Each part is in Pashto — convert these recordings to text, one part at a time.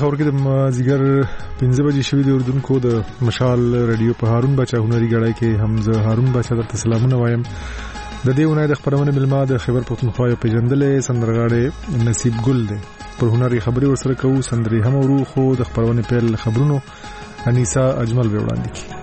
پېښور کې د مازیګر 15 بجې شوې د اردوونکو د مشال رادیو په هارون بچا هنري غړای کې حمزه هارون بچا درته سلامونه وایم. د دې ونای د خبرونه ملما د خیبر پختونخوا یو پیژندلې سندرغاړي نصیب ګل دی. پر هنري خبري ورسره کوو سندري هم ورو خو د خبرونه پیل خبرونو انیسا اجمل به وړاندې کی.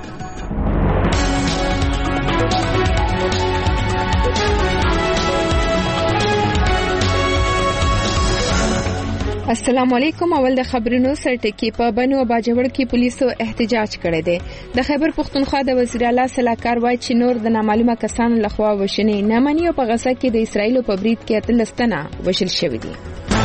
السلام علیکم. اول د خبرونو سرټکی په بنو باجوړ کې پولیسو احتجاج کړی دی. د خیبر پختونخوا د وزیر اعلی صلاحکار وایي چې نور د نامعلومه کسانو لخوا وشنې نه مني او په غزه کې د اسرایل په برید کې 13 تنه وشل شوي دي.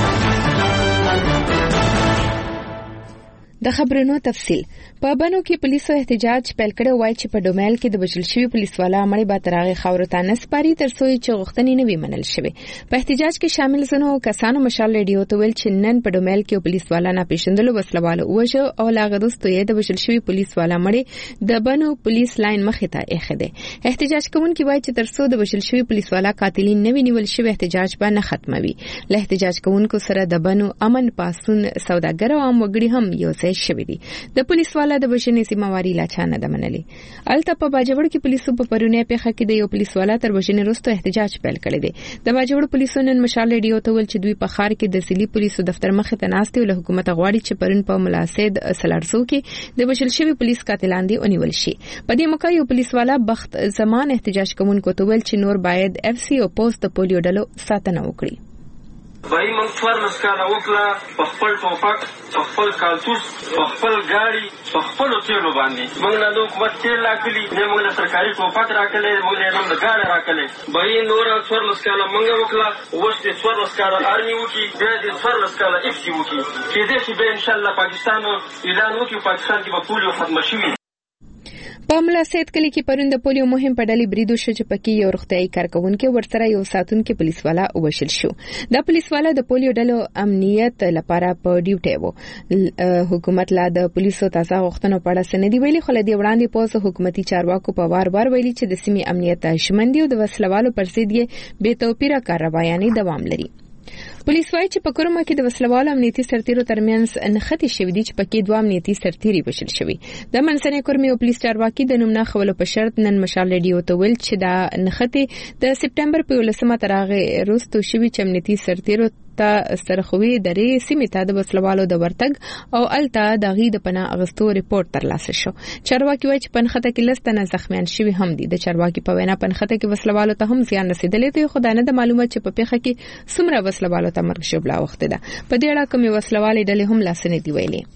د خبرونو تفصیل. په بنو کې پولیسو احتجاج پیل کړی وایي چې په ډومیل کې د وژل شوي پولیسوالا مړی به تر هغې خاورو ته نه سپاري تر څو چې غوښتنې نه وي منل شوې. په احتجاج کې شامل ځینو کسانو مشال ریډیو ته ویل چې نن په ډومیل کې پولیسوالا ناپېژندلو وسلوالو ووژه او له هغه وروسته یې د وژل شوي پولیسوالا مړی د بنو پولیس لاین مخې ته ایښی دی. احتجاج کوونکي وایي چې تر څو د وژل شوي پولیسوالا قاتلین نه وي نیول شوي احتجاج به نه ختموي. له احتجاج کوونکو سره د بنو امن پاسون سوداګر او عام وګړي هم یو ځای شوي دي. د پولیسوالا د وژنې ذمہواري لا چا نه ده منلې. الته په باجوړ کې پولیسو په پرونی پیښه کې د یو پولیسوالا تر وژنې وروسته احتجاج پیل کړی دی. د باجوړ پولیسو نن مشال ریډیو ته ویل چې دوی په ښار کې د سلی پولیسو دفتر مخې ته ناست دي او له حکومت غواړي چې پرون په ملاسد سلارزو کې د وژل شوي پولیس قاتلان دي ونیول شي. په دې موقع یو پولیسوالا بخت زمان احتجاج کوونکو ته ویل چې نور باید اف سی او پوسټ د پولیو ډلو ساتنه وکړي. بای موږ څوارلس کاله وکړه په خپل ټوپک په خپل کالتوس په خپل ګاډي په خپلو تیلو باندې موږ نه د حکومت تیل راکلي نه موږ له سرکاري ټوپک راکلی موږ له هم د ګاډي راکلی. بای نور 14 کاله موږ وکړه اوس دې 14 کاله آرمي وکړي بیا دې 14 کاله اف سي وکړي کېدای شي بیا انشاءالله پاکستان اعلان وکړي پاکستان کې به پولیو ختمه شوي. په ملاسد کلی کې پرون د پولیو مهم په ډلې بریدو شو چې پکې یو روغتیايي کارکونکي ورسره یو ساتونکي پولیسوالا ووژل شو. دا پولیسوالا د پولیو ډلو امنیت لپاره په ډیوټي وو. حکومت لا د پولیسو تازه غوښتنو په اړه څه نه دی ویلي خو له دې وړاندې پوز حکومتي چارواکو په وار ویلي چې د سیمې امنیت ژمن دي او د وسلوالو پر ضد یې بې توپیره کاروایانې دوام لري. پولیس وايي چې په کومه کې د وسلوالو امنیتي سرتیرو ترمنځ نښتې شوې دي چې پکې دوه امنیتي سرتیري وژل شوي. د منځنۍ کورمې او پولیس چارواکي د نوم نه خولو په شرط نن مشال ریډیو ته ویل چې دا نښتې د سپټمبر په 11 تر هغې وروسته شوي چې امنیتي سرتیرو ته سرخوي درې سیمې ته د وسلوالو د ورتګ او الته د هغې د پناه اخیستو ریپورټ ترلاسه شو. چارواکي وايي چې په نښته کې 10 تنه زخمیان شوي هم دي. د چارواکي په وینا په نښته کې وسلوالو ته هم زیان رسېدلی دی خو دا نه ده معلومه چې په پیښه کې څومره وسلوالو ته مرګ ژوبله اوښتې ده. په دې اړه کومې وسلوالې ډلې هم لاس نه دي ویلي.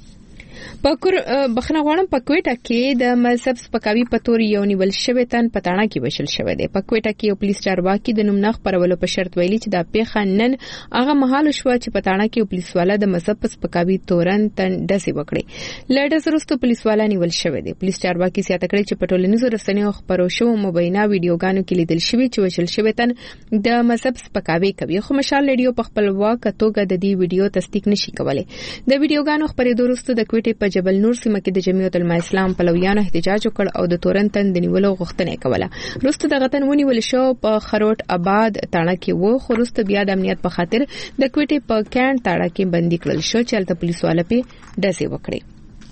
بخښنه غواړم په کوټه کې د مذهب سپکاوي په تور یو نیول شوی تن په تاڼه کې وشل شوی دی. په کوټه کې یو پولیس چارواکي د نوم نه خپرولو په شرط ویلي چې دا پیښه نن هغه مهال شوه چې په تاڼه کې یو پولیسوالا د مذهب په سپکاوي تورن تن ډزې وکړې. له ډزې وروسته پولیسوالا نیول شوی دی. پولیس چارواکي زیاته کړې چې په ټولنیزو رسنیو خپرو شوو مبینه ویډیوګانو کې لیدل شوي چې وشل شوی تن د مذهب سپکاوي کوي خو مشال ریډیو په خپلواکه توګه د دې ویډیو تصدیق نشي کولی. د ویډیوګانو خپرېدو وروسته د کوټې په جبل نور سیمه کې د جمعیت العلماء اسلام پلویانو احتجاج وکړ او د تورن تن د نیولو غوښتنه یې کوله. وروسته دغه تن ونیول شو په خروټ آباد تاڼه کې وو خو وروسته بیا د امنیت په خاطر د کوټې په کاڼ تاڼه کې بندي کړل شو چې هلته پولیسوالا پې ډزې وکړې.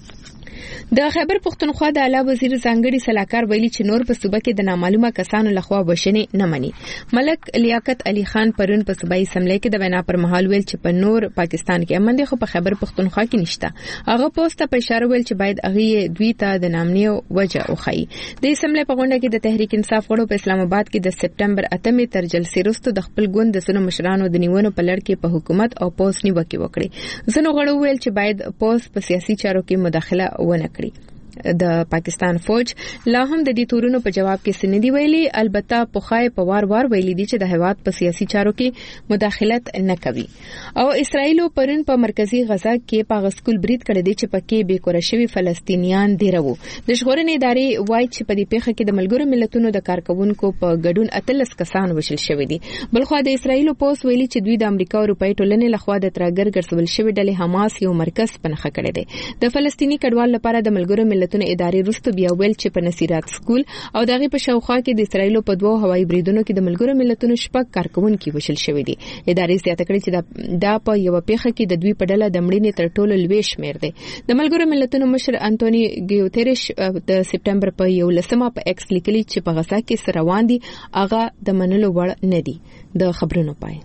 د خیبر پختونخوا د اعلی وزیر ځانګړي صلاحکار ویلي چې نور په صوبه کې د نامعلومه کسانو لخوا وژنې نه مني. ملک لیاقت علي خان پرون په صوبایي اسمبلی کې د وینا پر مهال ویل چې په نور پاکستان کې امن دی خو په خیبر پختونخوا کې نشته. هغه پوسټ ته په اشاره ویل چې باید هغه دوی ته د نامنیو وجه وښایي. د اسمبلی په غونډه کې د تحریک انصاف غړو په اسلام آباد کې د سپټمبر 8 تر جلسې وروسته د خپل ګوند د سونو مشرانو د نیونو په لړ کې په حکومت او پوس نیوکې وکړې. ځینو غړو ویل چې باید پوس په سیاسي چارو کې مداخله ونه کړي. د پاکستان فوج لا هم د دې تورونو په جواب کې سندي ویلي البته پوخای په وار ویلي دي چې د هیواد په سیاسي چارو کې مداخلت نه کوي. او اسرائیل پرون په مرکزی غزا کې په غسکول برید کړی دی چې پکې بې کور شوي فلسطینیان دی راو. د ژغورنې ادارې وایي چې په دې پیښه کې د ملګرو ملتونو د کارکونکو په ګډون 13 کسان وژل شوي دي. بلخو د اسرائیل پوس ویلي چې دوی د امریکا او اروپאי ټولنې لخوا د ترګر ګرځول شوی ډلې حماس یو مرکز پنهخه کړی دی. د فلسطینی کډوال لپاره د ملګرو ملتونو ادارې وروسته بیا ویل چې په نصیرات سکول او دغه په شاوخوا کې د اسرایل په دوه هوایي بریدونو کې د ملګرو ملتونو شپږ کارکونکو وشل شوې دي. ادارې زیاته کړې چې دا په یو پیښه کې د دوی په ډله د مړینې تر ټولو لوی شمېر دی. د ملګرو ملتونو مشر انټونی ګیوتریش د سپټمبر په 11 په ایکس لیکلي چې په غزا کې سره روان دي هغه د منلو وړ نه دي. د خبرونو پای.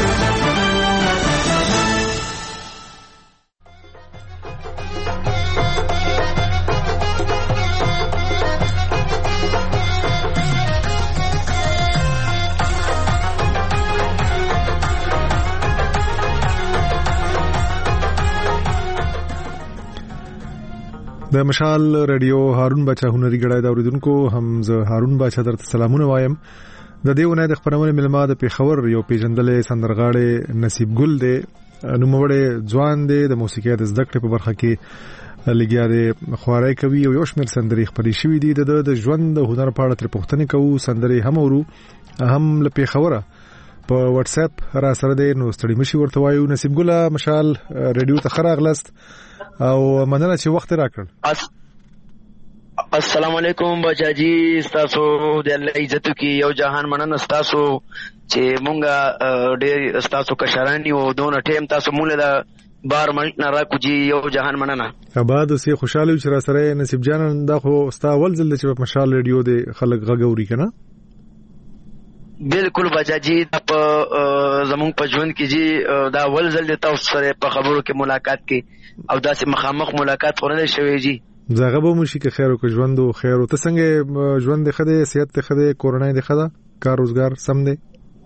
د مشال رادیو هارون بچا هنري غړای دا اوریدونکو هم زه هارون بچا درته سلامونه وایم. د دې ونې د خبرونه ملما د پیښور یو پیژندلې سندرغاړي نصیب ګل دی نو موړې ځوان دی د موسیقي د زده کړې په برخه کې لګیا دی خوارای کوي او یو شمېر سندري خپرې شوې دي د ژوند د هنر په اړه تر پوښتنه کوو سندري هم ورو هم له پیښوره په واتس اپ را سره دی نو ستړي مشي ورته وایو. نصیب ګل مشال رادیو ته خراغلست او مننه چې وخت راکړ. السلام علیکم بچاجی تاسو د الله عزت کی یو جهان مننه تاسو چې مونږه ډېر تاسو کشرانی او دون ټیم تاسو مونږ له بار منټ نه راکو جی یو جهان مننه. آباد اوسې خوشاله چې را سره نصیب جان دا خو ستا اول ځل چې په مشال رادیو د خلک غږوري کنه. بالکل بچاجی په زمونږ په ژوند کې جی دا اول ځل د تاسو سره په خبرو کې ملاقات کې او داسې مخامخ ملاقات ورنه شوی جی. زغه به مو شي که خیر او که ژوند او خیر او ته څنګه ژوند د خده صحت د خده کورونای د خده کار روزګار سم دی؟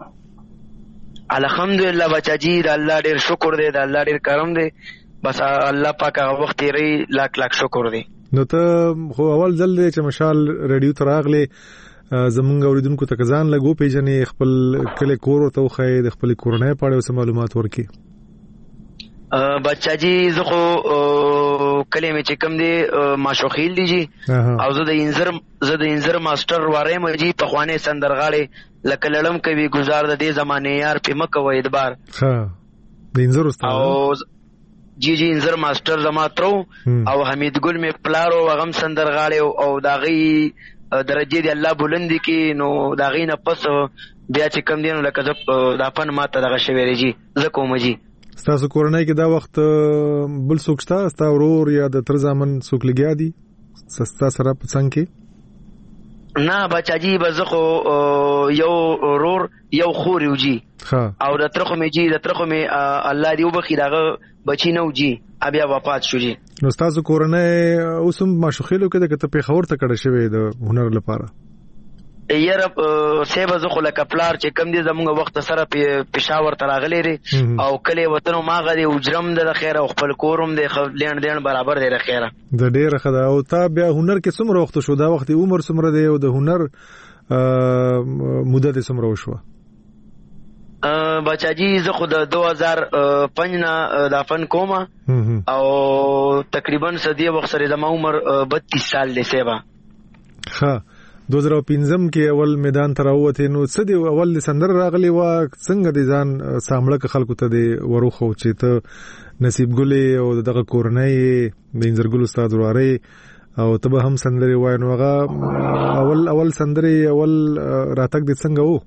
الحمدلله بچاجی د الله ډیر شکر دی د الله ډیر کرم دی بس الله پاک هغه وخت ری لاک لاک شکر دی. نو ته خو اول ځل دی چې مشال رادیو ته راغلی زمونږ اوریدونکو ته ځان لګو پیژنې خپل کله کور او ته خې د خپل کورونای په اړه معلومات ورکړي. بچا جی زه خو کله مې چې کوم دی ماشوخیل دی جی او زه د انځر ماستر وایم جی په خوانه سندرغاړي لکه لړم کوي گزار د دې زمانه یار په مکه و ادبار. ها د انځر استاد او جی انځر ماستر زما ترو او حمید ګل مې پلارو غم سندرغاړي او داغي درجه دی الله بلند کی نو داغي نه پس بیا چې کوم دی نو لکه د پن ماته دغه شویری جی زه کوم جی. ستاسو کورنۍ کې دا وخت بل څوک شته ستا ورور یا د تر ځامن څوک لګیا دي سستا سره په څنګه کې؟ نه بچاجی بزخو یو ورور یو خور یو جی او د ترخو می جی د ترخو می الله دی وبخي دغه بچی نو جی بیا وفات شو جی. نو ستاسو کورنۍ اوسم ماشوخیلو کې د پیښور ته کډه شوی د هنر لپاره یرب سیبه زخه لکه پلار چې کم دي زموږ وخت سره پېښور ته راغلي دي او کله وطن ما غدي وجرم د خیره او خپل کورم د لین دین برابر دی د خیره د ډیره خدا او تا بیا هنر کې څومره وخت شو دا وخت عمر څومره دی او د هنر مدته څومره وشو؟ بچاجی زه خو د 2005 نه د فن کومه او تقریبا سدی وخت سره زما عمر 32 سال دی سیبه. ها 2015 کې اول میدان ته راوته نو څه دی اول سندر راغلی و څنګه دي ځان سامړه خلکو ته دی وروخو چې ته نصیب ګلې او دغه کورنۍ د انځر ګل استاد وراره او ته به هم سندري وای نو هغه اول سندري اول راتک دي څنګه وو؟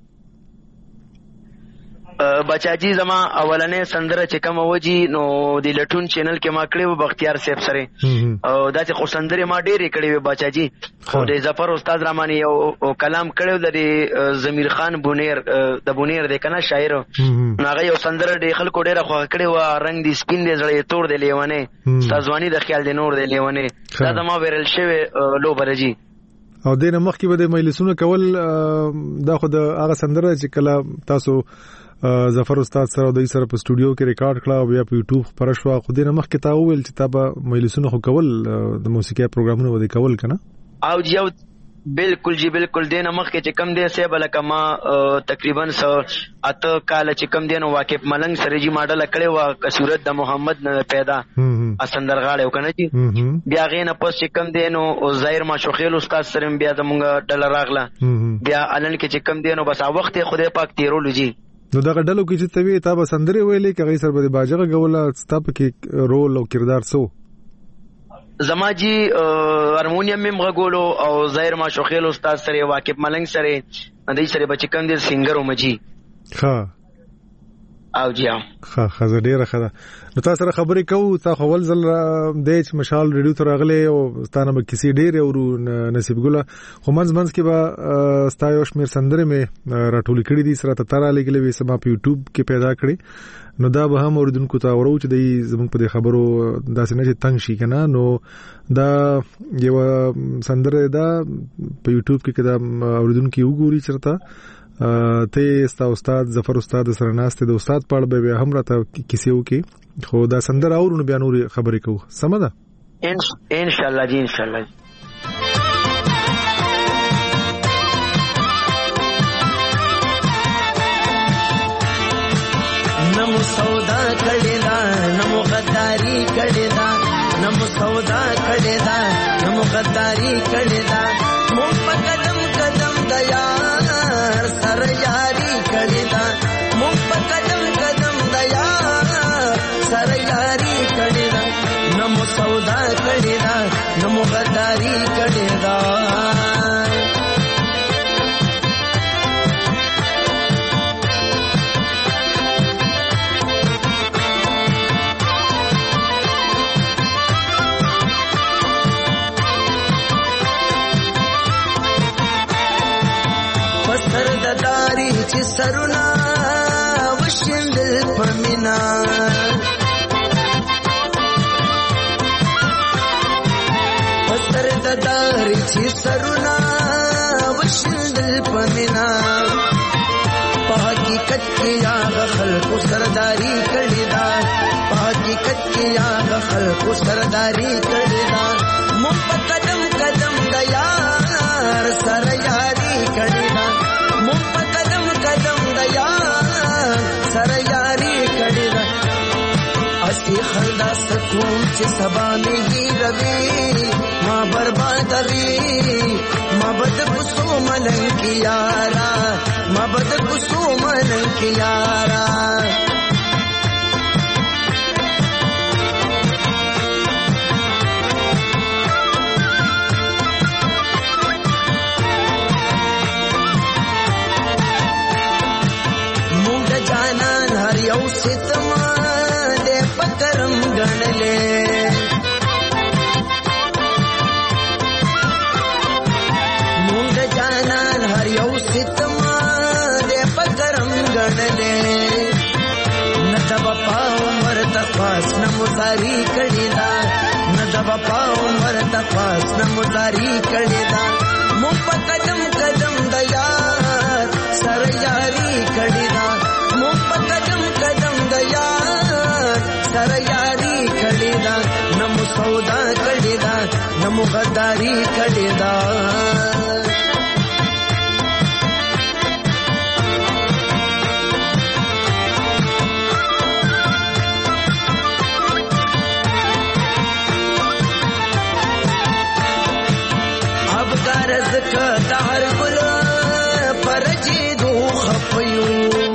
بچاجی زما اولنې سندره چې کوم وږي نو د لټون چینل کې ما کړې و بختیار صاحب سره او دا چې خو سندره ما ډېرې کړې و بچاجی خو د ظفر استاد رحماني او کلام کړو د ضمیر خان بونیر د بونیر د کنه شاعر هغه یو سندره د خلکو ډېره خو کړې و رنگ دی سپین دی زړې تور دی لیوانه تازوانی د خیال دی نور دی لیوانه دا زما ویرل شوی لو برجی او دینه مخکې به د مجلسونو کول دا خو د هغه سندره چې کله تاسو ظفر استاد سره د سره په سټوډیو کې ریکارډ کړه او بیا په یوټیوب خبر شو خو دینه مخکې تا ویل چې تا به مجلسونو خو کول د موسیقي پروګرامونه ودی کول کنه او یو بالکل جی بالکل دینه مخکې چې کم دی سه بل کما تقریبا اته کال چې کم دی نو واقف ملنګ سره جی ماډل کړي وا صورت د محمد نه پیدا اسندرغاړ کنه جی بیا غینه پس چې کم دی نو ظاهر ماشوخیل استاد سره بیا زمونږ ډل راغله بیا الان کې چې کم دی نو بس وخت خدای پاک تیرول جی نو دا ډلو کې چې توی تا به سندري ویلې کې غي سر به باجغه غولا ستاپ کې رول او کردار سو زما جی هارمونیم مم غولو او ظاهر ماشوخیل استاد سره واقف ملنګ سره دې سره بچکم دې سنگر او مجي ها او جی ها خزه ډیره خدا نو تاسو سره خبرې کوو تاسو اول ځل د مشال ریډیو تر غلې او ستانه به کسی ډیره او نصیب ګله خو منځ کې به ستایو شمیر سندره مې راټول کړي دي سره ترا لګلې وې سما په یوټیوب کې پیدا کړې نو دا به هم اوریدونکو ته ورو چې د زموږ په خبرو داسې نه چې تنگ شي کنه نو دا یو سندره دا په یوټیوب کې کدا اوریدونکو وګوري چرته ته استاد ظفر استاد سره ناشته د استاد پړ به هم راته کیسه وکي خو دا سندره اورونو بیا نور خبرې کوو سمه ده ان شاء الله جی ان شاء الله نمو سودا کړي دا نمو غداری کړي دا نمو سودا کړي دا نمو غداری کړي دا مو په قدم قدم دیا سر یاری کړي دا مو په قدم قدم دیا سر یاری کړي دا نمو سودا کړي دا نمو غداری کړي دا چې سرونه وشندل پمینا پسر ددار چې سرونه وشندل پمینا په حقیقت کې یا خلق سرداری کړي دا په حقیقت کې یا خلق سرداری کړي دا مو په قدم قدم د یار سره یاري کړي دا مو په قدم قدم د یار سره یاري کړي دا اسی خندا سکون چې سبا نه روي ما برباد وي ما بد پسو ملنګ کی یارا ما بد پسو ملنګ کی یارا نموداری کړي دا نه د بپا عمر تپاس نموداری کړي دا مو په قدم قدم د یار سره یاري کړي دا مو په قدم قدم د یار سره یاري کړي دا نمو سودا کړي دا نمو غداری کړي دا دهر ګل پرجي دو خپيو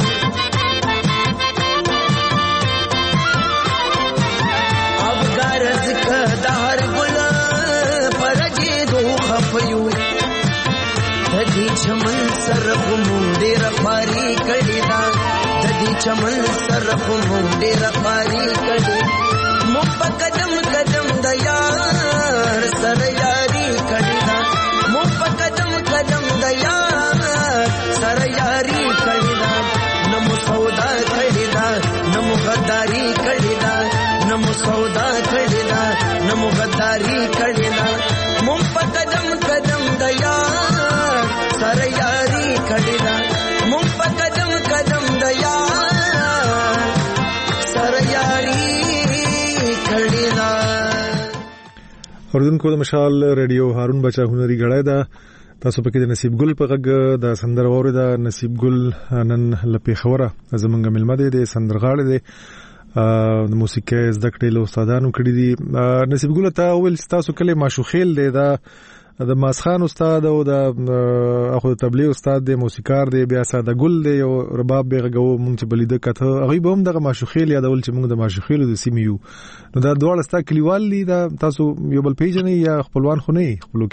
اب غرض ک دهر ګل پرجي دو خپيو ددي چمن سر کوم ډېر پاري کړي دا ددي چمن سر کوم ډېر پاري کړي مو په قدم قدم د یار سر یاري کړي دا مو په قدم قدم د یار سره یاري کړي دا نمو سودا کړي دا نمو غداری کړي دا نمو سودا کړي دا نمو غداری کړي دا مو په قدم قدم د یار سره یاري کړي دا مو په قدم قدم د یار سره یاري کړي دا اوردونکو د مشال ریډیو هارون بچا هنري غړای دا تاسو پکې د نصیب ګل په غږ د سندر وره دا نصیب ګل نن لپی خوره زمونږ ملمه دي د سندرغاړي دي د موسیقي زده کړې له استادانو کړي دي نصیب ګل ته اول تاسو کله ماشوخیل دی دا د ماسخان استاد او د اخو تبلیغ استاد د موسیقار دی بیا ساده ګل دی او رباب به غو مونږ چې بلیده کته هغه به هم د ماشوخیل یادول چې مونږ د ماشوخیل د سیمیو نو دا دواړه ستا کلیوال دي دا تاسو یو بل پیژنې یا خپلوان خو نه خپلو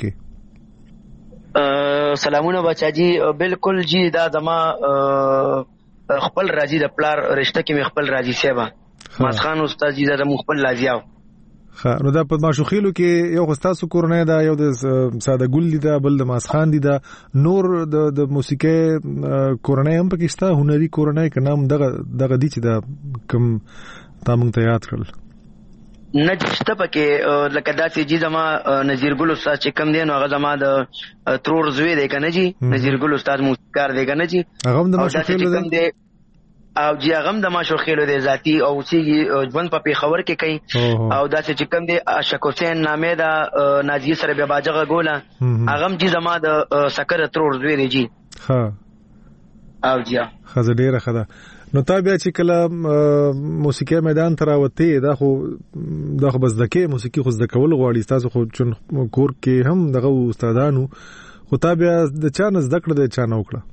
کې سلامونه بچاجي بالکل جی دا زما خپل راځي د پلار رشتہ کې مې خپل راځي سیبا ماسخان استاد جی دا خپل لازیاو نو دا په ماشوخیلو کې یو خستاسو کورنۍ دا یو د ساده ګل دی دا بل د ماسخان دی دا نور د موسیقي کورنۍ هم پکې شته هنري کورنۍ که نام دغه دی چې دا کوم تا مونږ ته یاد کړل نجشته پکې لکه داسې جی زما نذیر ګل استاد چې کم دی نو هغه زما د ترور زوی دی که نه جی نذیر ګل استاد موسیقار دی که نه جی هغه هم د ماشوخیلو دی او جی هغه د ماشوخیلو دی ذاتی او چې ژوند په پیښور کې کوي او داسې چې کم دی اشک حسین نامې دا نازیه سره بیا باجغه ګوله هغه جی زما د سکر ترور زوی دی جی ها او جی خزه ډیره خده نو تا بیا چې کله موسیقي میدان ته راوتې دا خو بس دکې موسیقي خو زده کول غواړي تاسو خو چون کور کې هم دغه استادانو خو تا بیا د چا نه زده کړه د چا نه وکړه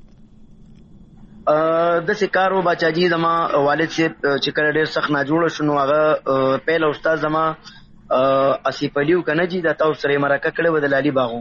د سکارو بچاجي زما والد سے چې کله ډېر سخت نه جوړ شنو هغه پهل استاد زما اسیف علیو کنه جی دا تاسو سره مرکه کړه ود لالي باغو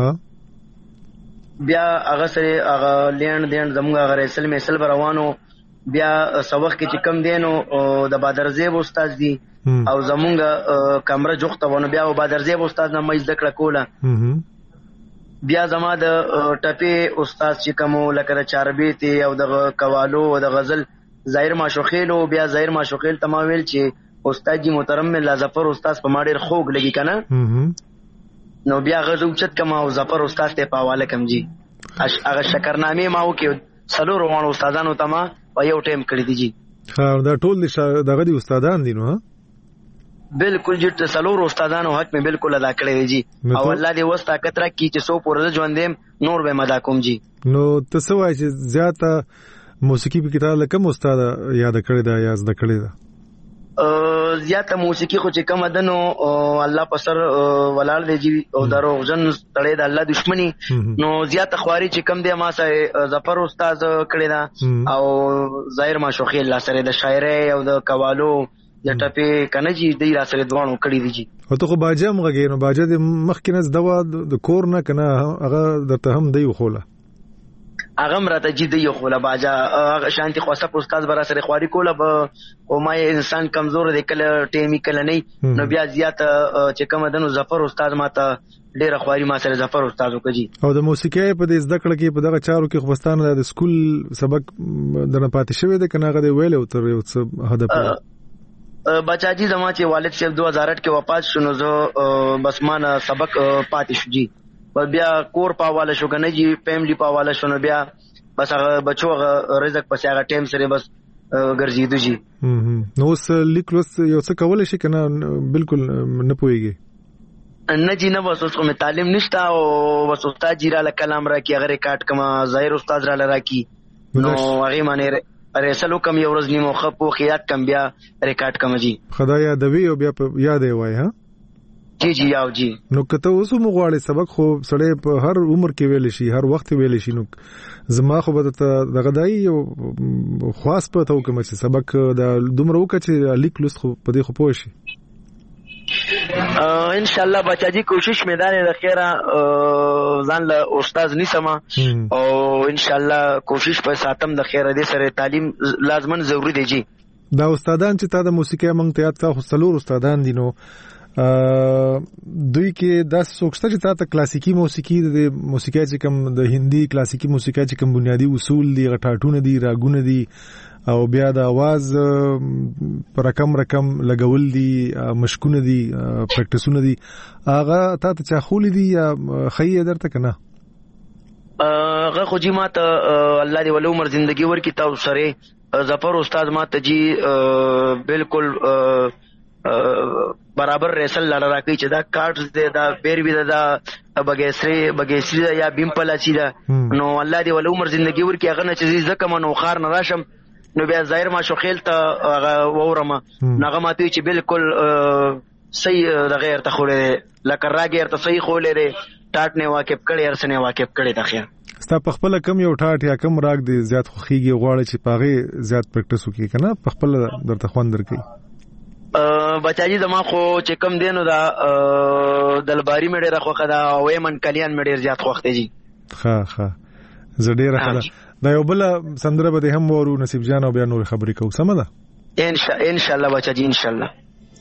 بیا هغه سره هغه لین دین زموږ هغه رسل میسل روانو بیا سوخ کې چې کم دینو د بادرزیب استاد دی او زموږ کمره جوخته ونه بیا بادرزیب استاد نه مې ذکر کوله بیا زما د ټپی استاد چې کوم لکه چاربیتی او د قوالو او د غزل ظاهر ماشوخیل او بیا ظاهر ماشوخیل تماویل چې استاد جی محترم ملا ظفر استاد په ماډر خوګ لګی کنه نو بیا غزو چت کما او ظفر استاد ته پاواله کم جی هغه شکرنامه ماو کې سلو روانو استادانو تما په یو ټیم کړی دی جی ها دا ټول دغه دي استادان دي نو بالکل جټ سلور استادانو حق میں بالکل ادا کړی جی او الله دې وستا کتره کی چې سو پورې ژوندیم نور به مدا کوم جی نو تاسو وایي چې زیاته موسیقي په کتاب لکه استاد یاد کړی دا یا زده کړی دا زیاته موسیقي خو چې کوم دنو الله په سر ولال دی جی او دروغجن تړې د الله دښمنی نو زیاته خواري چې کوم دی ما سره ظفر استاد کړی دا او ظاهر ماشوخی الله سره د شاعري او د قوالو د ټپی کنه جی دی را سره دوانو کړی دی جی او ته خو باجه مغه نو باجه د مخکینه دوا د کور نه کنه هغه درته هم دی خوله هغه مرته جی دی خوله باجه هغه شانتي خوسه استاد برا سره خواري کوله او ما انسان کمزور دی کله ټیمی کله نه نو بیا زیات چې کوم دنو ظفر استاد ماته ډیره خواري ما سره ظفر استاد وکړي او د موسیقي په دې زده کړه کې په دغه چارو کې خوستانه د سکول سبق درنه پاتې شوی دی کنه هغه ویل او تر یو څه هدف بچاجي زما چې والد صاحب 2008 کې وفات شونه زه بس مان سبق پاتې شو جی بیا کور پاواله شو کنه جی فیملی پاواله شونه بیا بس هغه بچو رزق پس هغه ټیم سره بس ګرځیدو جی نو اوس لیکلوس یو څه کول شي کنه بالکل نه پويږي نه جی نه بس اوس کوم تعلیم نشتا او بس استاد جی را کلام را کی هغه ریکارډ کما ظاهر استاد را لرا کی نو هغه معنی رسلو کم یو ورځ نیمو خپو خیات کم بیا ریکارډ کم جی خدای یادوي او بیا په یاد وای ها جی جی یاو جی نو کته اوس مو غواړي سبق خو سړی په هر عمر کې ویل شي هر وخت ویل شي نو زما خو به ته دغه دای یو خاص په تو کوم چې سبق د دومره وکړي چې لیک لوست خو په دې خو پوه شي ان شاء الله بچاجي کوشش میدان د خیره ځان له استاد نسما او ان شاء الله کوشش په ساتم د خیره دې سره تعلیم لازمن ضروری دی جی دا استادان چې تا د موسیقي مونږ ته یاد کا خو سلور استادان دي نو دوی کې د سوکسته چې تا کلاسیکی موسیقي د موسیقي چې کوم د هندي کلاسیکی موسیقي چې کوم بنیادی اصول دي غټاټونه دي راګونه دي او بیا د आवाज پر رقم لګول دي مشکونه دي پریکټیسونه دي هغه تا ته چا خولې دي یا خی درته کنه هغه خو جی ماته الله دې ول عمر زندگی ورکی تاسو سره ظفر استاد ماته جی بالکل برابر ریسل لړ راکې چې دا کارټس دې دا بیروی دا بګېسری یا بیمپل اچي دا نو الله دې ول عمر زندگی ورکی هغه نه چې زکه منو خار نه راشم نو بیا ظاهر ما شوخیل ته وورما نغه ماته چې بالکل صحیح د غیر ته خولې لکه راګیر ته صحیح خولې ټاټ نه واقف کړي ارسنه واقف کړي دخیا ستا په خپل کم یو ټاټ یا کم راګ دی زیات خوخيږي غواړي چې پاغه زیات پریکټیس وکړي کنه په خپل درته خوان درکې بچاجي زما خو چې کم دینو دا دلباری مې ډېر خوخه دا وېمن کلیان مې ډېر زیات خوخته جی ها زه ډېر ښه دا یو بل سندره به هم ورو نصیب جان او بیا نور خبرې کوو سم ده ان شاء الله بچاجي ان شاء الله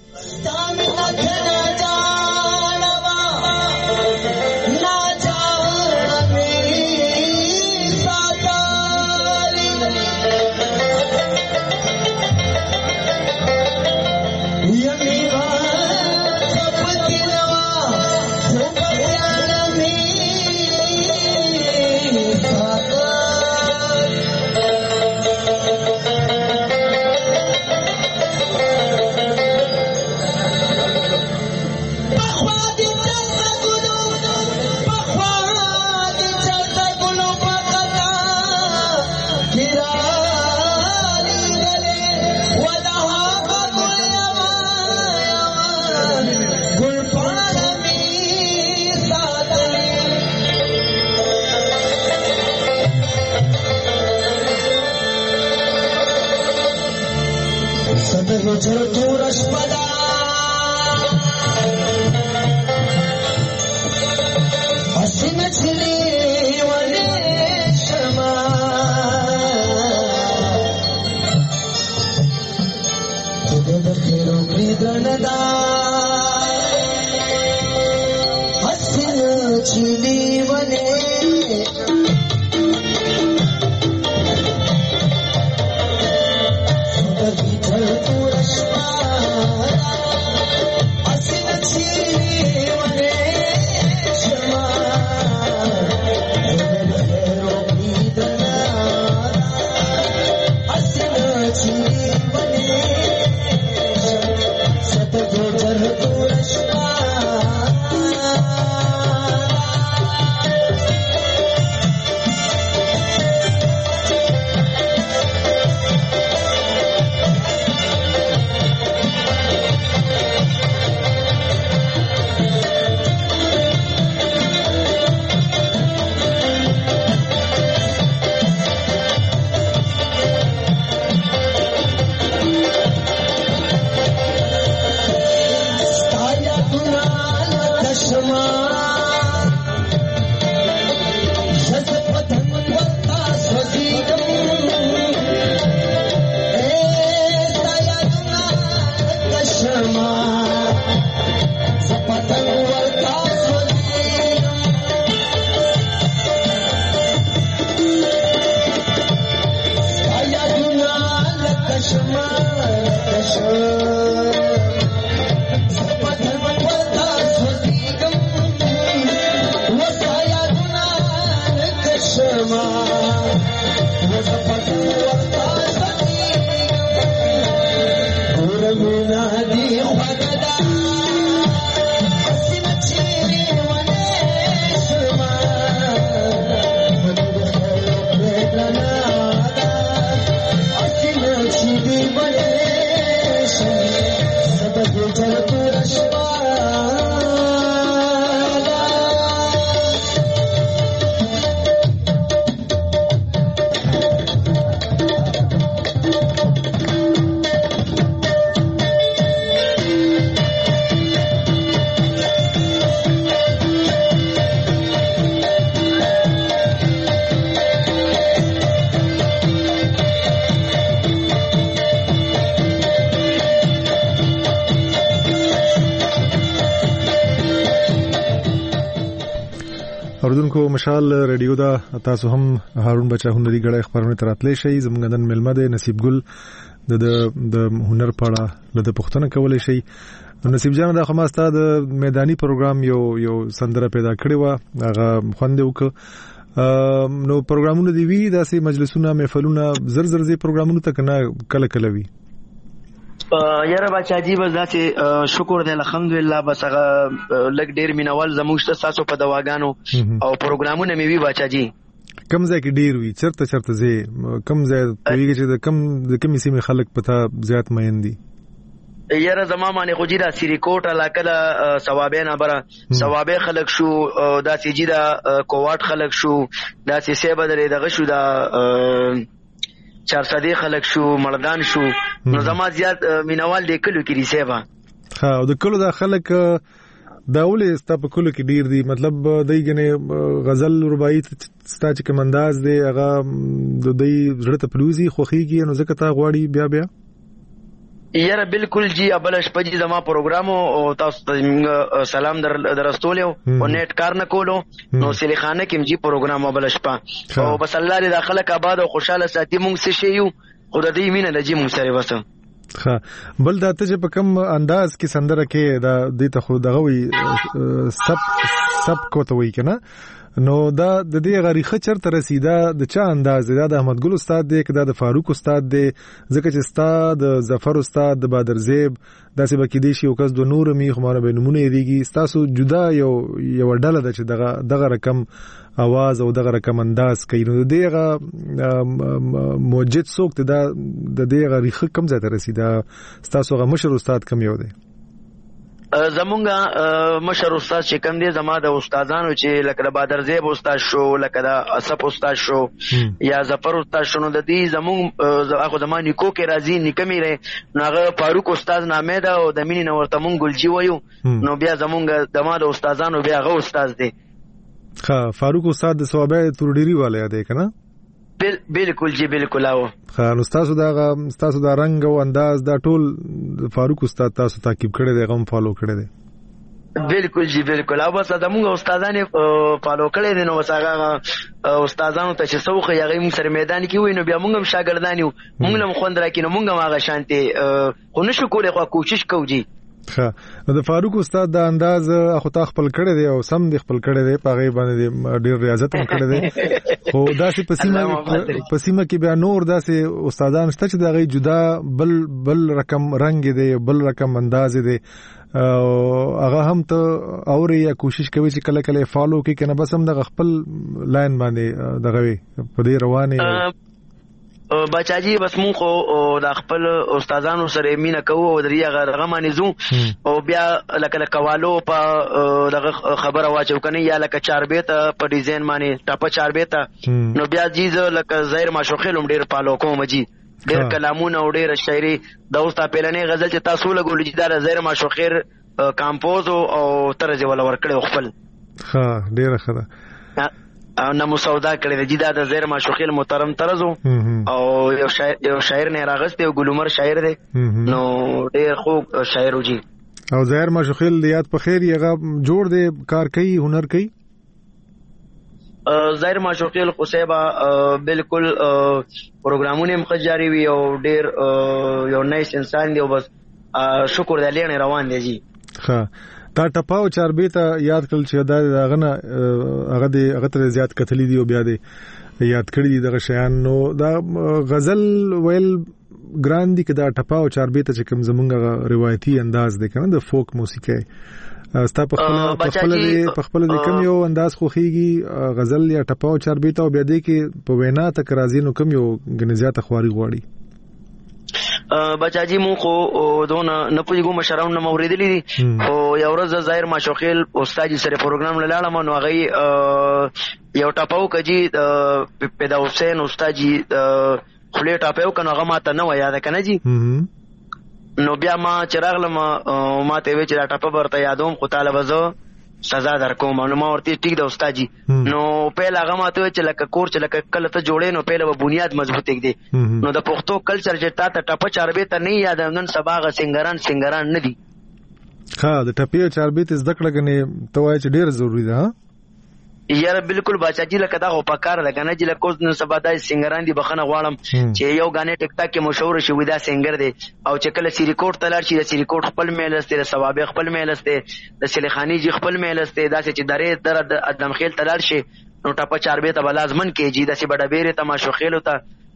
اوردونکو مشال ریډیو دا تاسو هم هارون بچا هنري غړی خبرونه تراتلې شي زموږ نن ملمه ده نصیب ګل د هنر پاړه د پښتنه کولای شي نصیب جان دا خماسته د میداني پروګرام یو سندره پیدا کړی و هغه خوند وک نو پروګرامونه دی وی داسې مجلسونه محفلونه زر زی پروګرامونه تک نه کله وی یاره بچاجي بس داسې شکر دی الحمدلله بس هغه لګ ډیر مینوال زموږ ته تاسو په دواګانو او پروګرامونه مې وی بچاجي کم ځای کې ډیر وی چرته زی کم ځای ویږي چې د کم سیمه خلک پتا زیات مین دي یاره زما باندې خو جی دا سریکوټ علاقه دا ثوابه نه بره ثوابه خلق شو دا سیجی دا کوواټ خلق شو دا سیسه بدرې دغه شو دا 400 خلق شو مردان شو نو زما زیات مینوال د کلو کې ریسه ها او د کلو دا خلق دا ولې ستا په کلو کې ډیر دي مطلب دای غنه غزل رباعي ستا چې کوم انداز دی هغه د دې زړه ته پلوزي خوخيږي نو ځکه تا غواړي بیا یاره بالکل جی ابلش پجی زما پروګرام او تاسو ته سلام درستول او نیټ کار نه کولو نو سلیخانه کې جی پروګرام ابلش پا او بس الله دې داخله آباد او خوشاله ساتي مونږ څه شي یو خدای دې مینه لجی مونږ سره وسه ها بل دا ته په کوم انداز کې سندره کې دا دې ته خو دغه وي سب کوته وي کنه نو دا د دې غری خچر تر رسیدا د چا انداز دا د احمد ګل استاد دی کدا د فاروق استاد دی ځکه چې استاد ظفر استاد د بدر زیب داسې بکی دی شي او کس د نور می خماره به نمونه دیږي تاسو جدا یو ډله د چې دغه رقم आवाज او دغه رقم انداز کوي نو دغه موجد څوک د دغه ریخ کم ځای ته رسیدا تاسو غو مشر استاد کم یو دی زمونږه مشر استاد چې کوم دی زما د استادانو چې لکه د بدر زیب استاد شو لکه د اسف استاد شو یا ظفر استاد شو نو د دې زمونږ اخو زما نیکو کې راځي نیکمې رې نو هغه فاروق استاد نامه ده او د مینې نو ورته مونږ ګلجی وایو نو بیا زمونږ دما د استادانو بیا هغه استاد دی ها فاروق استاد د ثوابه تورډيري والے دی کنه بالکل جی بالکل او نو تاسو دا رنگ او انداز دا ټول فاروق استاد تاسو تعقیب کړی دی غو فالو کړی دی بالکل جی بالکل او بس زموږ استادانه فالو کړی دي نو وساغه استادانو ته چې څوخه یغې موږ سره میدان کې وینو بیا موږ هم شاګردان یو موږ هم خوند راکینو موږ هم هغه شانتي خو نشو کولای خو کوشش کوو جی ها نو د فاروق استاد دا انداز اخو تا خپل کړی دی او سم دی خپل کړی دی پاغه باندې ډیر ریاضت هم کړی دی خو داسې پسیمه کې بیا نور داسې استادان شته چې دغه جدا بل رقم رنگ دی بل رقم انداز دی هغه هم ته اوري یا کوشش کوي چې کله کله فالو کوي کنه بس هم د خپل لاین باندې دغه په دې روانه بچاجي بس مون خو د خپل استادانو سره مینه کوو او دریغه رغمانې زو او بیا لکه کوالو په دغه خبره واچو کنه یا لکه چاربېته په ډیزاین باندې ټاپه چاربېته نو بیا جیز لکه ظاهر ماشوخیلم ډیر پالو کوم جی ډیر کلامونه او ډیر شاعري د اوستا پیلنې غزل چې تاسو لګول چې دا ظاهر ماشوخیر کمپوز او طرز ولا ورکړي خپل ها ډیر خره نمو سودا کړی دی دا د زیر ماشوخیل محترم طرزو او یو شاعر نه راغسته او ګلومر شاعر دی نو ډیر خوب شاعر وجي او زیر ماشوخیل یاد په خیر یغه جوړ دی کار کوي هنر کوي زیر ماشوخیل خصيبه بالکل پروګرامونه مخجاری وی او ډیر یو نایس انسان دی او بس شکر دې لنه روان دی جی ها تا ټپاو چاربېته یاد کړل چې دا هغه ته زیات کتلی دی او بیا دې یاد کړی دی دغه شیان نو دا غزل ویل ګران دی کدا ټپاو چاربېته چې کوم زمونږ روایتي انداز دی کنه د فوک موسیقي ستا په خپل د کوم یو انداز خوخيږي غزل یا ټپاو چاربېته او بیا دې کې په وینا تک راځي نو کوم یو غنزیات خواري غواړي بچاجي مو خو دونه نه پوهیږم مشران نه موریدلی دي او یو ورځ ظاهر ماشوخیل استاد سره پروګرام لاله نو هغه یو ټاپاو کجی پیدا حسین استاد جی خلی ټاپاو کنه هغه ماته نه یاد کنه جی نو بیا ما چراغله ما ته وی چې دا ټاپا ورته یادوم خو طالب زو سزا درکوم نو ما ورته ټیک د استاد جی نو پهل هغه ماته چې لکه کور چې لکه کله ته جوړې نو پهل و بنیاد مضبوط کړي نو د پښتو کلچر چې تا ته ټاپا چاربې ته نه یاد نن سباغه سنگران نه دي ها د ټاپې چاربې زده کړه غنې توای چې ډیر ضروری ده یاره بالکل بچاجي لکه دا په کار لګنه چې لکه نن سبا دای سنگران دي بخنه غواړم چې یو غانې ټیک ټاک کې مشهور شي ودا سنگر دی او چې کله سری کوټ تلار شي د سری کوټ خپل میلسته د ثواب خپل میلسته د سلیخانی جی خپل میلسته دا چې درې در ادم خیل تلار شي نو ټاپه چاربې ته لازمن کې جی د سی بډه بیره تماشو خیل وتا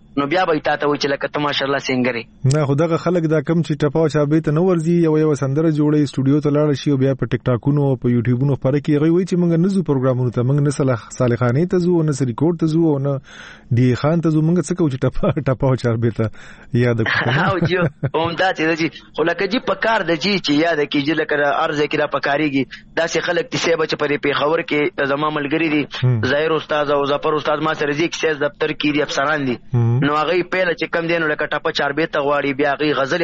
نو بیا به تاسو وی چې لکه ته ماشاءالله سنگري نه خدای خلک دا کم چې ټپاو چابې ته نو ورځي یو سندره جوړي سټوډیو ته لاړ شي او بیا په ټیک ټاکونو او په یوټیوبونو پر کې غوي چې موږ نزو پروګرامونو ته موږ نه صالحانه ته زو نه ریکارډ ته زو نه دی خان ته زو موږ څه کوو چې ټپاو چابې ته یاد کړو او جو اومدا چې خو لکه جی په کار د جی چې یاد کیږي لکه ارزه کې را پکاريږي داسې خلک چې سبا چې په پیښور کې زما ملګری دي ظاهر استاد او ظفر استاد ما سره ځي کې دفتر کې دي افسران دي نو هغه پهل چې کم دینو لکه ټاپه چاربې ته غواړي بیا هغه غزل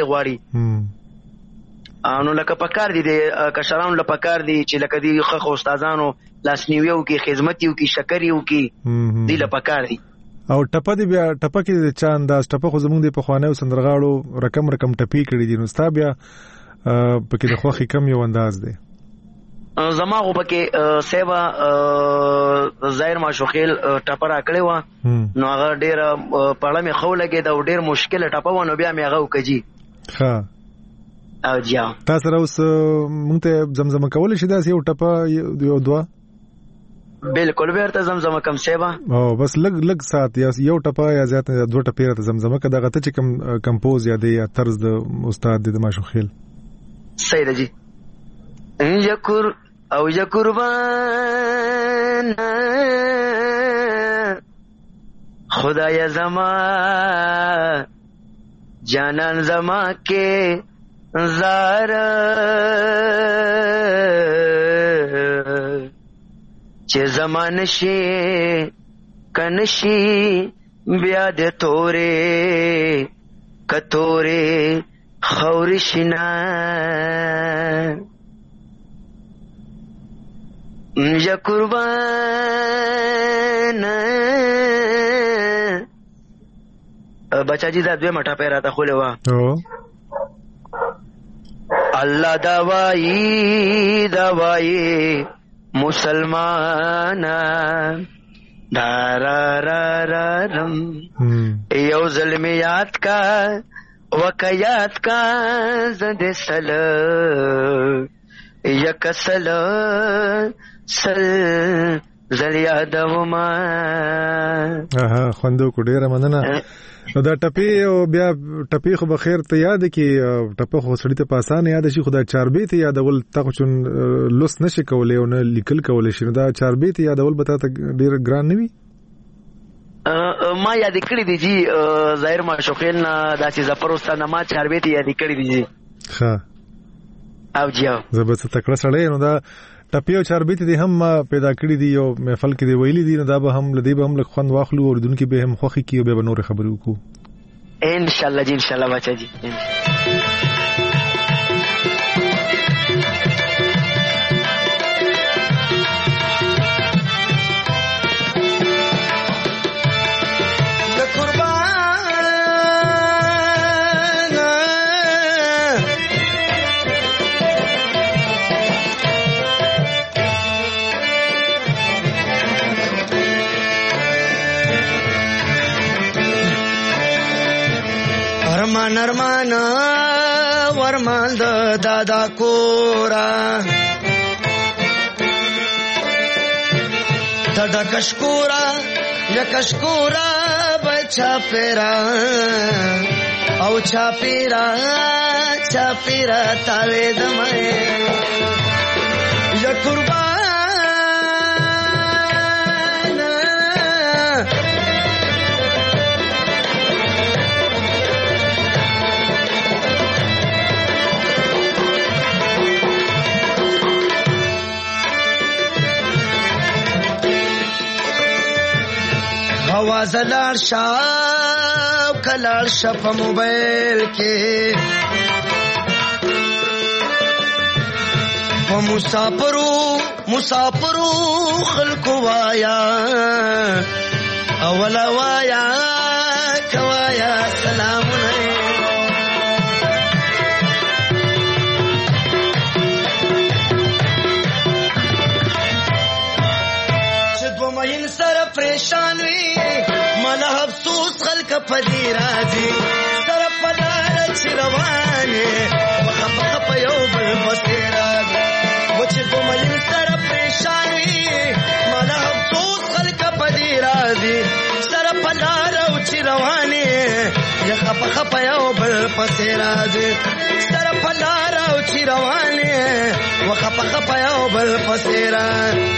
غواړي نو لکه پکار دي د کشرانو له پکار دي چې لکه دی خو استادانو لاسنیویو کې خدمت یو کې شکر یو کې دی له پکار دي او ټپه دی بیا ټپه کې چا انداز ټپه خو زمونږ د پخوانیو سندرغاړو رقم ټپی کړی دي نو ستا بیا پکې د خوخي کم یو انداز دی زما غو پکې سیوا ظاهر ماشوخیل ټپرا کړی و نو هغه ډیر پړه می خو لګی دا ډیر مشکل ټپه و نو بیا می هغه وکړي ها او جا تاسو راوس مونږ ته زمزمه کول شي دا یو ټپه یو دوا بالکل ورته زمزمه کم سیوا او بس لګ سات یا یو ټپه یا زیات دوه ټپه ته زمزمه کده غته چې کم کمپوز یا دی یا طرز د استاد د ماشوخیل صحیح دی یکر او یا قربان خدای زما جانان زما کے زار چه زمان شی کنشی بیا د تورے کتورے خورشنا یا قربان بچا جی دا دوی مٹا پیرا تا خولے وا اللہ دوائی مسلمان دارا را را رم یو ظلم یاد کا وقیات کا زد سل یک سل سل زلیا دوما خوندو کو ډیره مننه نو دا ټپی او بیا ټپی خو بخیر ته یاد کی ټپه خو سړی ته په اسانه یاد شي خدای چاربې ته یادول تا خو چون لوس نشي کولای او نه لیکل کولای شي دا چاربې ته یادول به تا ډیر ګران نه وي ما یاد کړی دی جی ظاهر ماشوخیل نه داسې ظفر استاد ما چاربې ته یاد کړی دی جی ها او جی زبر تکړه سړی نو دا ټپی او چاربې ته هم پیدا کړی دی او محفل کې دی ویلي دی دا به هم لدی به هم لږ خوند واخلو او دونکو به هم خوخي کیو به نور خبرې وکړو ان شاء الله جی ان شاء الله بچا جی نرمان ورمان د دادا کورا تدا کشکورا یا کشکورا بچا پیرا او چا پیرا تاوی دمائے یا قربان आवाज लाड़ शाह कलाड़ शप मोबाइल के वो मुसाफरू खल्को वाया अवला वाया कवाया सलाम सर परेशान मला अफसोस खल्क पदी राजी सर पलार चिरवाने वखप यो बल बसेरा वच तो मलिन सर परेशान मला अफसोस खल्क पदी राजी सर पलार चिरवाने پخ یو بل پسې راځي سره په لار او چې روانې وخه پخ یو بل پسې راځي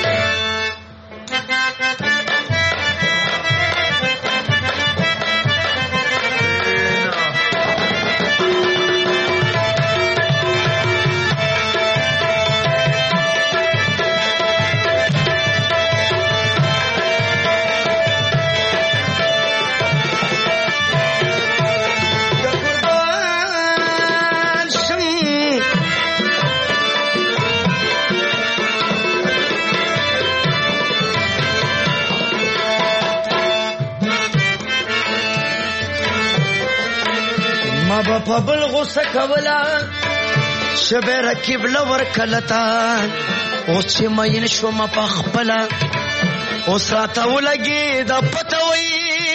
ما په بل غوسه کولا شبه رکیب لور کلتا اوس چې مین شوم په خپل اوس راته ولګي د پتوي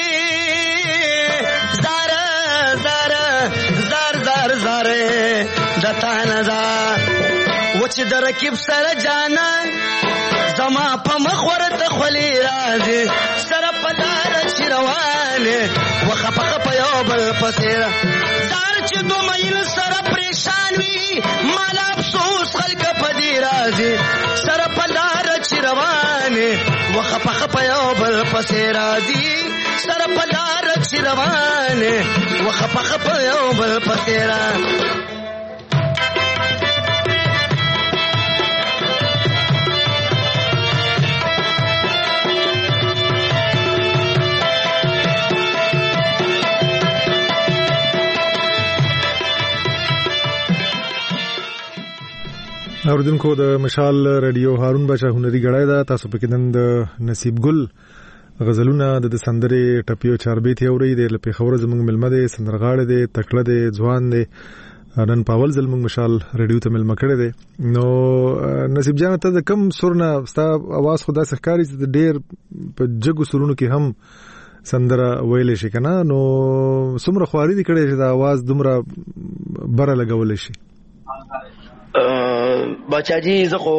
زار زار زار زار زار د تانزا و چې د رکیب سره جانا زما په مخ ورته خولي راځي سره په دار چې روانه وخپخ په یو بل پسې چې دو مایل سره پریشان وي مال افسوس خلک پدې راځي سره په لار چې روانه وخپخ په یو بل پسې راځي سره په لار چې روانه وخپخ په یو بل پسې راځي اوردونکو د مشال رادیو هارون بچا هنري غړای دا تاسو پکې نن د نصیب ګل غزلونه د سندرې ټپیو چاربې ته اوري د لپاره خبره زموږ ملمه ده سندرغاړي ده تکړه ده ځوان ده نن پاول زلمږ مشال رادیو ته ملمه کړي ده نو نصیب جان ته د کم سرنا ستا आवाज خدا سحکاري چې ډېر په جګو سرونو کې هم سندره ویل شي کنه نو څومره خواري دي کړي چې د आवाज دومره بره لګول شي بچا جی زه خو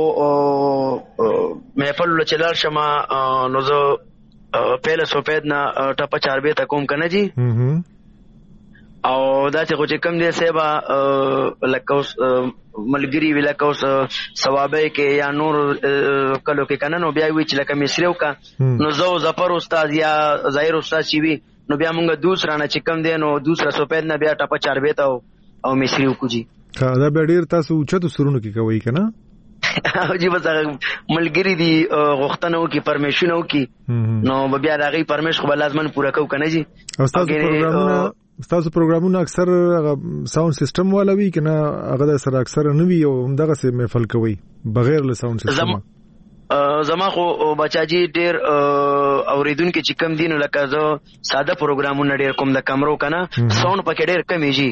محفل چلال شما نو زه پهله سوپید نه ټپه چاربې ته کوم کنه جی او دا چې خو چې کم دی سیبا لکه اوس ملګری وی لکه اوس ثوابه کې یا نور کلو کې کنه نو بیا وی چې لکه مصریو کا نو زه ظفر استاد یا ظاهر استاد چی وی نو بیا مونږ دوسرا نه چې کم دی نو دوسرا سوپید نه بیا ټپه چاربې ته او مصریو کو جی دا به ډیر تاسو اوچتو سرونو کې کوي کنه او جی بس ملګری دی غوښتنه وکي پرمیشن وکي نو بیا دغه پرمیش خو لازمن پوره کو کنه جی تاسو پروګرامونه اکثر ساوند سیستم والا وی کنه هغه سره اکثر نه وی او همدغه سه محفل کوي بغیر له ساوند سیستم زما خو بچا جی ډیر اوریدونکو چې کم دین لکه زه ساده پروګرامونه ډیر کوم د کمرو کنه ساوند پکې ډیر کمی جی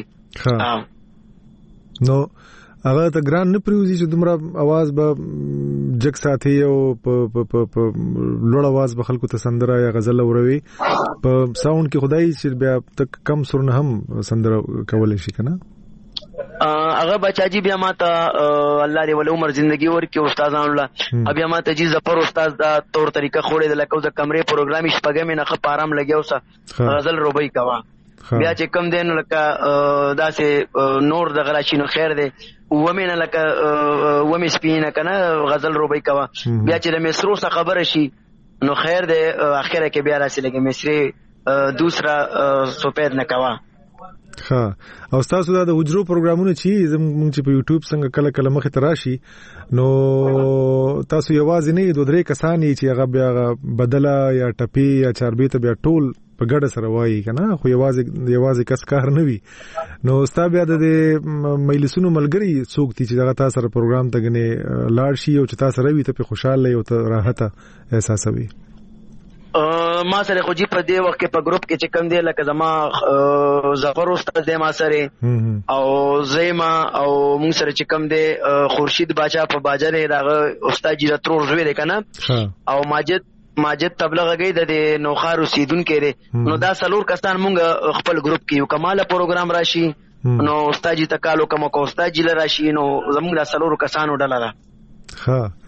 نو هغه ته ګران نه پریوزي چې دومره आवाज به جګ ساتي او په لوړ आवाज به خلکو ته سندره یا غزل اوروي په ساوند کې خدای چې بیا تک کم سرونه هم سندره کولای شي کنه هغه بچا جی بیا ماته الله دې ول عمر ژوندۍ ورکړي استادان الله بیا ماته جی زفر استاد دا تور طریقه خوړې د لکه د کمرې پروګرام شپږه مې نه خپارام لګیاو سا غزل روبي کوا بیا چې کم دین لکه داسې نور د غراشینو خیر دی ومنه لکه ومه سپینه کنه غزل روبي کوا بیا چې د مصرو څخه خبره شي نو خیر دی اخره کې بیا راسي لګي مصری دوسرا سوپید نه کوا ها او تاسو دا د حجرو پروګرامونه چې موږ چې په یوټیوب څنګه کله کله مخه تراشي نو تاسو یوازې نه دوه درې کسانی چې هغه بیا بدله یا ټپی یا چاربې ته بیا ټول په ګډه سره وایي کنه خو یوازې کس کار نه وي نو ستا بیا د مجلسونو ملګری څوک دي چې هغه تاسو سره پروګرام ته غني لاړ شي او چې تاسو روي ته په خوشاله او ته راحت احساسوي ما سره خو جی په دې وخت کې په ګروپ کې چې کوم دی لکه زما ظفر استاد دی ما سره او زیما او موږ سره چې کوم دی خورشید باچا په باجر راغه استاد جی ترور زوی دی کنه او ماجد تبلیغ غي د نوخار اوسیدونکو دی نو دا سلور کسان موږ خپل ګروپ کې یو کماله پروګرام راشي نو استاد جی تکالو کوم کو استاد جی راشي نو زموږ د سلور کسانو ډله ده ها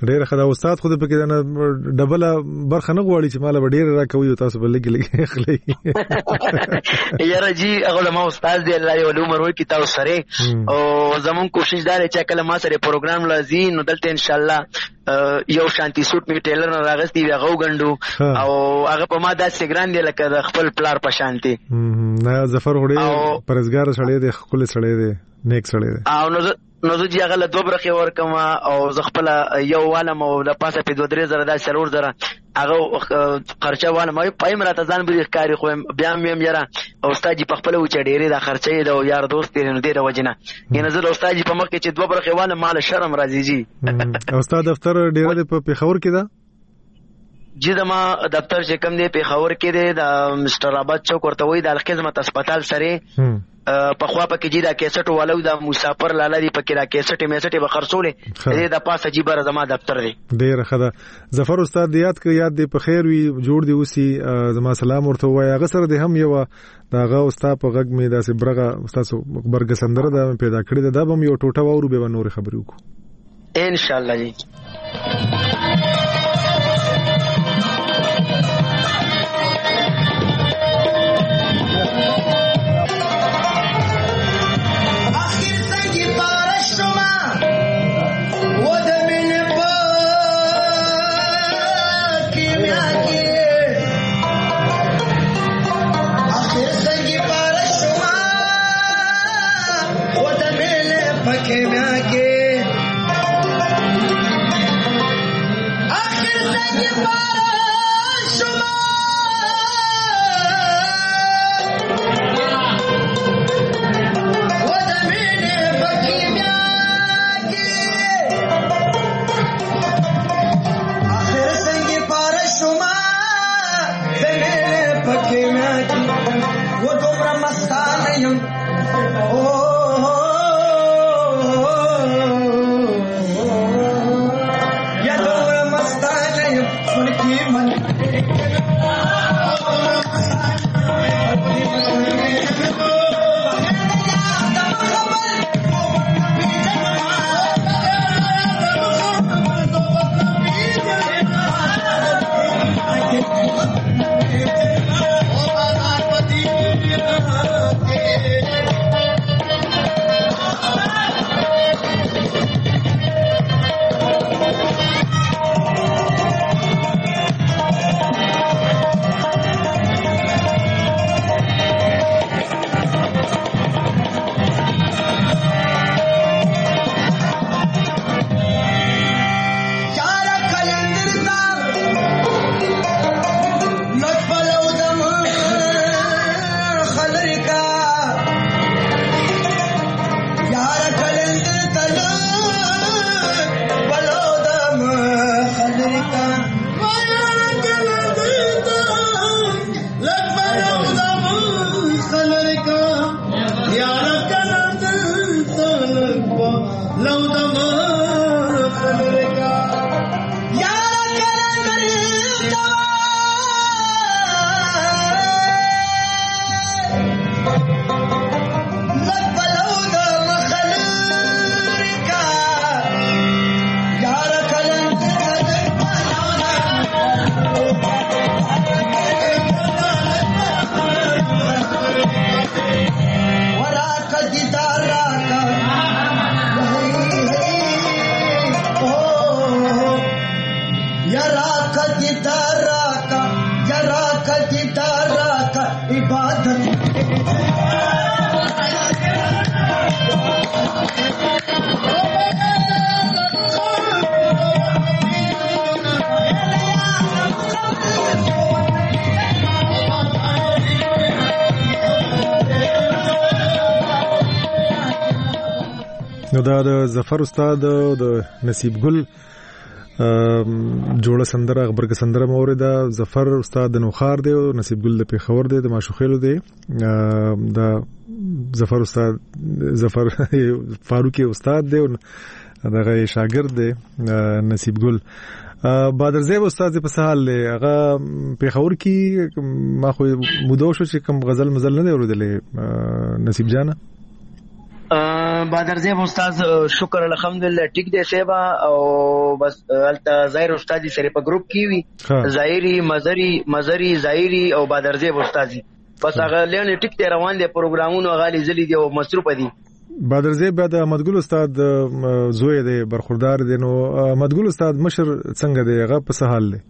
ډېر خدا استاد خو په کې نه ډبل برخه نه غواړي چې مال ډېر راکوي او تاسو بل لګي خلې یاره جی هغه ما استاد دی الله دې عمر ورکړي تاسو سره او زمون کوشش دار چې کله ما سره پروګرام لازم نو دلته ان شاء الله یو شانتی سوټ می ټیلر نه راغستی هغه وګندو او هغه په ما داسې ګران دی لکه د خپل پلار په شانتی. نه ظفر وړي پرزګار سړی دی خپل سړی دی نیک سړی دی او نو زه هغه له دوه برخې ورکم او زه خپل یو والم او د پاسه په 2-3 زره د سرور زره هغه خرچه والم پایم راته ځان بری ښکاری خو بیا مې یاره او استاد په خپل و چې ډېری د خرچې د یار دوست دی نو ډېر وجنه ینه زه استاد په مخ کې چې دوه برخې والم مال شرم راځي جی. استاد دفتر ډېر په پیښور کې ده جی زما دفتر چې کوم دی پیښور کې دی د مستر آباد چوک ورته وای د الخدمت هسپتال سره په خوا په کې جی دا کیسټ والو د مسافر لاله دی په کې دا کیسټ میسټ به خرڅولې دې د پاسه جی بر زما دفتر دی. ډیر خدا ظفر استاد یاد ک یاد دی په خیر وي جوړ دی اوسي زما سلام ورته وای هغه سره د هم یو داغه استاد په غږ می داسې برغه استاد برګ سندره دا پیدا کړی دا به یو ټوټه وورو به نور خبرې وکړو ان شاء الله جی. نو دا د ظفر استاد د نصیب ګل جوړه سندره خبرګ سندره مورده ظفر استاد د نوخار دی او نصیب ګل د پیښور دی د ماشوخیلو دی د ظفر استاد ظفر فاروقي استاد دی دغه شاګرد دی نصیب ګل بادرزیب استاد په سهال هغه پیښور کې ما خو مودو شو چې کوم غزل مزل نه دی اوریدلې نصیب جان بادرزیب استاد شکر الحمدلله ټیک دی سیبا او بس الته ظاهر استاد سره په گروپ کې وی ظاهری مزری ظاهری او بادرزیب استاد بس هغه لنه ټیک دی روان دي پروګرامونو غالي زلی دی او مصروف دي. بادرزیب د احمدګل استاد زوی دی برخوردار دی نو احمدګل استاد مشر څنګه دی هغه په سهال دی؟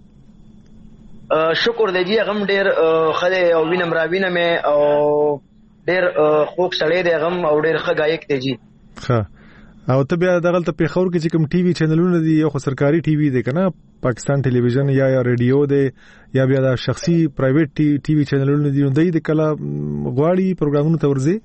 شکر دی جی غم ډیر خله او وینم را وینم او ډیر خوږ سړی دی غم او ډیر ښه گایک دی جی. ښه او ته بیا دغلته پیښور کې چې کوم ټي وي چینلونه دي یو خو سرکاري ټي وي دی کنه پاکستان ټلویزیون یا ریډیو دی یا بیا د شخصي پرایویټ ټي وي چینلونه دي نو د کله غواړي پروګرامونو ته ورځي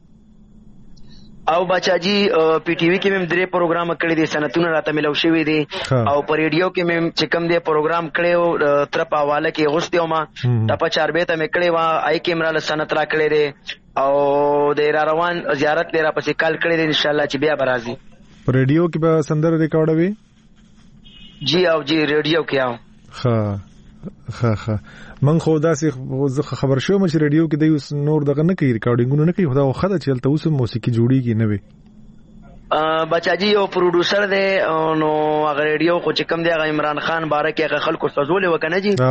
او بچاجي پی ټي وی کې مم درې پروګرام کړی دي سنتونه راته ملو شوی دي او پر ریډیو کې مم چې کوم دی پروګرام کړو تر په حواله کې غوښتیو ما ټپه 4 به ته مې کړی وا آی کیمرا له سنت را کړی دي او د روان زیارت لرا پسې کال کړی دي ان شاء الله چې بیا برازي پر ریډیو کې به سندره ریکارډوي جی او جی ریډیو کې آو ها من خو داسې خبر شوم چې ریډیو کې د یو نور دغه نه کوي ریکارډینګونه نه کوي خدا خو دا چلته اوس موسیقي جوړیږي نه وي بچاجي یو پروډوسر دی نو هغه ریډیو خو چې کوم دی هغه عمران خان بارک هغه خلکو سوزول وکنه جی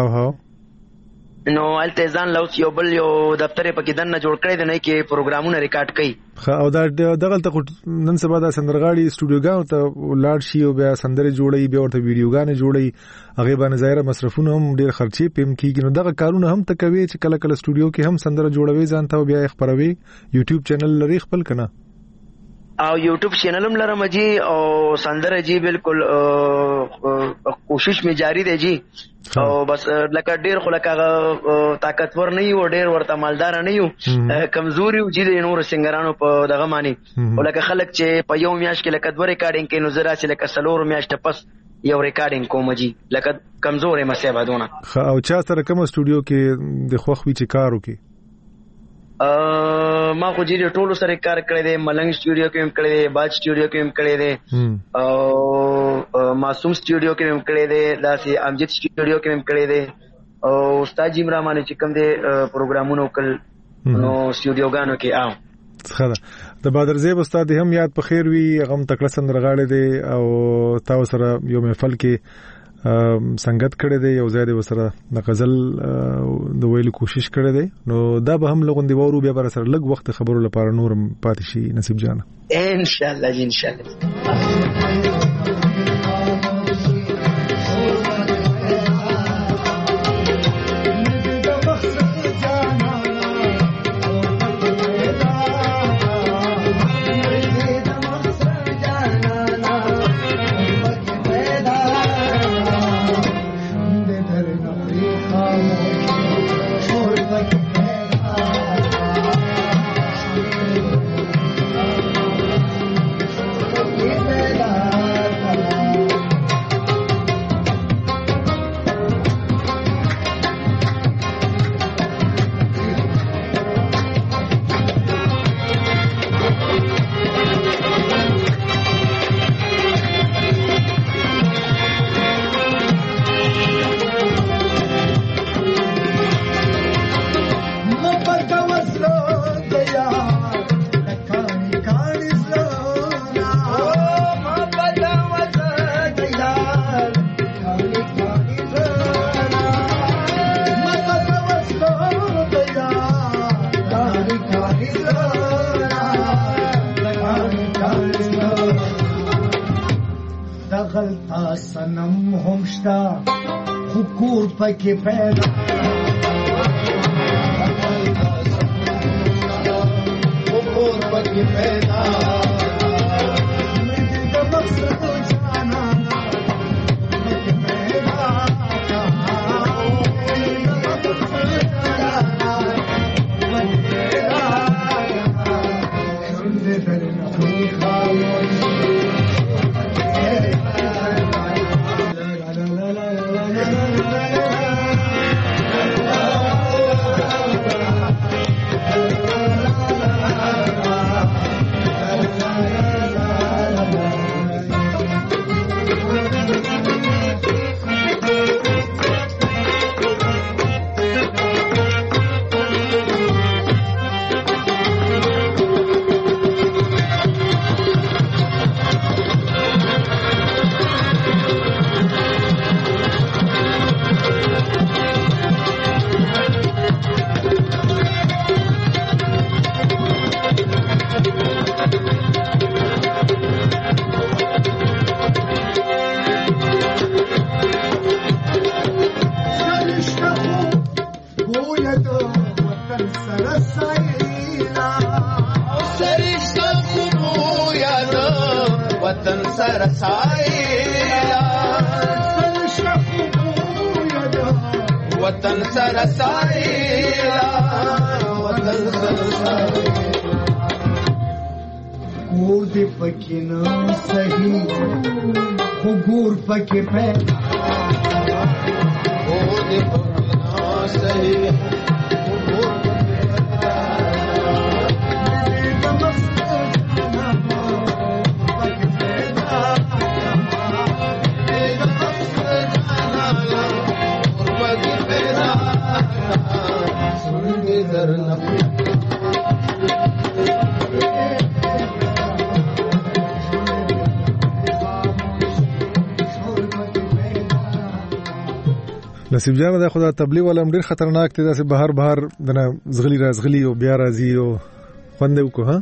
نو التزان لوس یو بل یو دفتر په کې دنه جوړ کړی دی نه کې پروګرامونه ریکارډ کوي او دا دغلته نن سبا د سندرغاړي سټوډیوګانو ته لاړ شي او بیا سندره جوړي بیا ورته ویډیوګانې جوړي هغه باندې ظاهر مصرفونه هم ډیر خرچي پم کیږي نو دغه کارونه هم ته کوي چې کله کله سټوډیو کې هم سندره جوړوي ځان ته بیا خبروي یوټیوب چینل لري خپل کنه او یوټیوب چینل هم لرم جی او سندره جی بالکل کوشش می جاری دی جی او بس لکه ډیر خو لکه طاقتور نه یو ډیر ورته مالدار نه یو کمزوري جی د نور سنگرانو په دغه معنی او لکه خلک چې په یو میاش کې لکه 2 ریکارډینګ کې نو زرا چې لکه سلور میاش ته پس یو ریکارډینګ کوم جی لکه کمزورې مسه بدونه او چا سره کوم سټوډیو کې د خوخوي چې کار وکي ما خو جی ټولو سره کار کړی دی ملنګ سټوډیو کې هم کړی دی باج سټوډیو کې هم کړی دی او معصوم سټوډیو کې هم کړی دی داسې امجد سټوډیو کې هم کړی دی او استاد جیم رحماني چې کوم دی پروګرامونو کل نو سټوډیوګانو کې ښه د بادرزیب استاد هم یاد په خیر وي غم تکړه سندرغاړي دی او تاسو سره یو محفل کې سنگت کړی دی یو ځای دی وسره د غزل د ویلو کوشش کړی دی نو دا به هم لغوندي وورو بیا بر سره لږ وخت خبرو لپاره نورم پاتې شي نصیب جان ان شاء الله جی ان شاء الله सनम हमशता हुकूर पके पैदा हुकूर पके पैदा وطن سره سایلا سرشتہ خوبو یاد وطن سره سایلا سرشتہ خوبو یاد وطن سره سایلا وطن سره سایلا کور دې پکې نه صحیح خو ګور پکې پیدا کور دې پکې نه صحیح خو ګور پکې پیدا دې مست جانا پکې پیدا دې مست جانا پکې پیدا سن دې درنه نصیب جان دا خدا تبلیغ ولم ډیر خطرناک دی داسې بهر دنه زغلی رازغلی او بیا راځي او خوند وکړه ها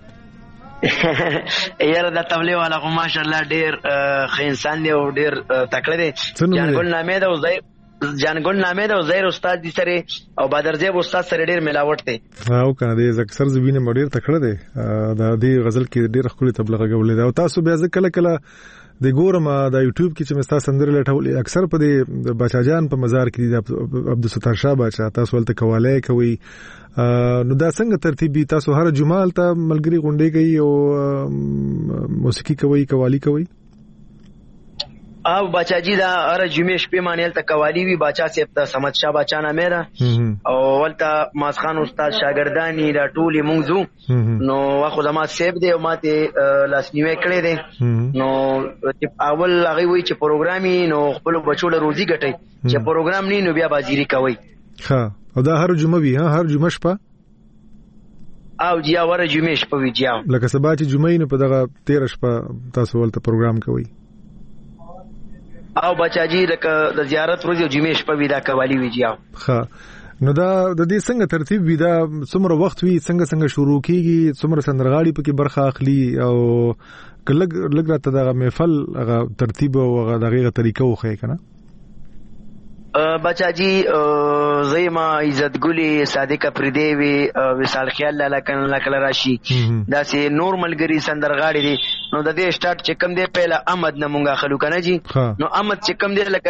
یاره دا تبلیغ والا خو ماشاءالله ډیر ښه انسان دی او ډیر تکړه دی جانګل نامې دا جانګل نامې دا زیر استاد دي سره او بدرجیب استاد سره ډیر ملاوت دی او کنه دې اکثر زوینه ډیر تکړه دی دا دې غزل کې ډیر خولي تبلیغ غوړل دا او تاسو بیا ځکه کله د ګورم د یوټیوب کې چې مستا سندره لټول اکثر په دې بچا جان په مزار کې د عبدالستار شاه بچا تاسو ولته کوالای کوي نو دا څنګه ترتیب تاسو هر جمعه ته ملګری غونډې کوي او موسیقي کوي قوالی کوي او بچا جی دا هر جمعه شپه مانیل ته قوالی وی بچا سیب ته سمد شاه بچا نامه را او ولته ماسخان استاد شاګردانی دا ټولي مونږ نو واخو زما سیب دی او ماته لاسنیوي کړی دی نو اول هغه وی چې پروګرامي نو خپل بچو له روزي ګټي چې پروګرام نه نو بیا بازیری کوي ها او دا هر جمعه وی هر جمعه شپه او جیا ور جمعه شپه وی جیا لکه سبا چې جمعه نو په دغه 13 شپه تاسو ولته پروګرام کوي او بچا جی لکه د زیارت ورځ جمعه شپه وی دا قوالی وی جیا ها نو دا د دې څنګه ترتیب وی دا څومره وخت وی څنګه شروع کیږي څومره سندرغاړي پکې برخه اخلي او لګ راته دا محفل هغه ترتیب او هغه دغه طریقه وخی کنه بچا جی زیما عزت ګلی صادق پردیوی وصال خیال لاله راشي دا سي نور ملګری سندرغاړي دي نو د دې سٹارټ چې کم دی پهلا احمد نمونګه خلو کنه جی نو احمد چې کم دی لکه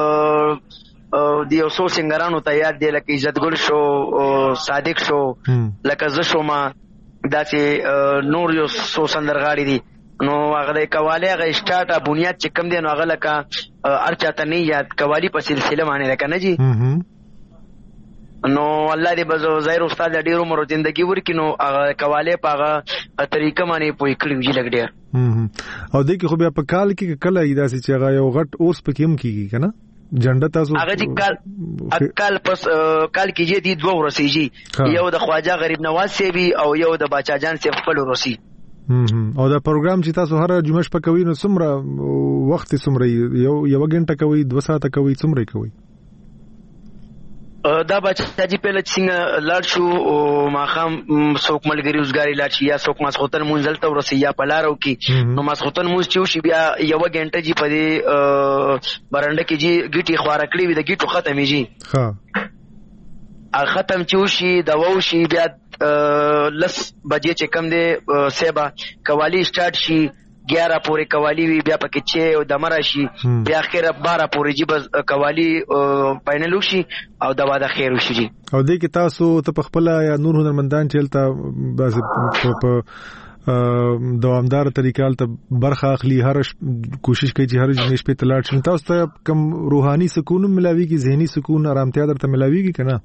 دی اوسو سنگرانو ته یاد دی لکه عزت ګل شو صادق شو لکه ز شو ما دا سي نور یو سو سندرغاړي دي نو هغه د قوالی هغه سٹارټ بنیاد چې کم دی نو هغه لکه ارچاته نه یاد قوالی په سلسله باندې ده کنه جی نو الله دې بزو زهیر استاد ډیر عمر او ژوندۍ ورکې نو هغه قوالی په هغه طریقه باندې پوي کړی وی لګ ډیر او دې کې خو بیا په کال کې کله ایداسي چې هغه یو غټ اوس پکې هم کیږي کنه جنډه تاسو هغه چې کال پس کال کې دې دوه ورسېږي یو د خواجه غریب نواز سیبي او یو د باچا جان سیب خپل ورسي او دا پروګرام چې تاسو هر جمعه شپه کوي نو څومره وخت څومره یو غنټه کوي 2 ساعته کوي څومره کوي دا بچا جی پهله څنګه لاړ شو او ماخام څوک ملګری روزګاری لاړ شي یا څوک ماسختن منزل ته ورسي یا پلارو کې نو ماسختن موږ چې شي بیا یو غنټه جی په دې برنده کې جی ګټي خواره کړی وي د ګټو ختمې جی ها ختم چوشي د ووشي بیا لس بجې چې کم دی سیبا قوالی سٹارټ شي 11 پورې قوالی وی بیا پکې 6 او د مرشي بیا اخر 12 پورې جی بس قوالی فائنل وشي او دوا د خیر وشي جی او دې کې تاسو ته خپل یا نور هنرمندان چلتا بس په دوامدار طریقې ته برخه اخلي هر کوشش کوي چې هر جنې شپې تلاړ شي تاسو ته کم روحاني سکون ملاويږي ذهني سکون آرامتیا درته ملاويږي کنه